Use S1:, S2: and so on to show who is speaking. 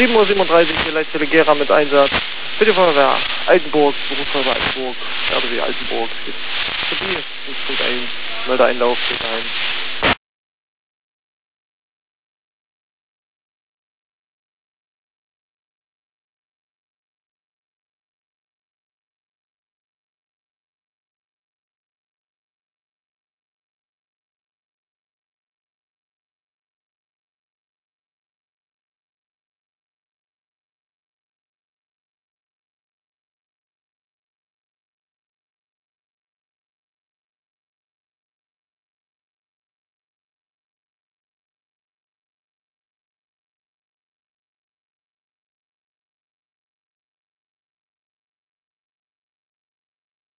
S1: 7:37 Uhr, hier Leitstelle Gera mit Einsatz. Für die Feuerwehr Altenburg, Berufsfeuerwehr Altenburg, RBW Altenburg. Für die 5.1, Meldeeinlauf, steht ein.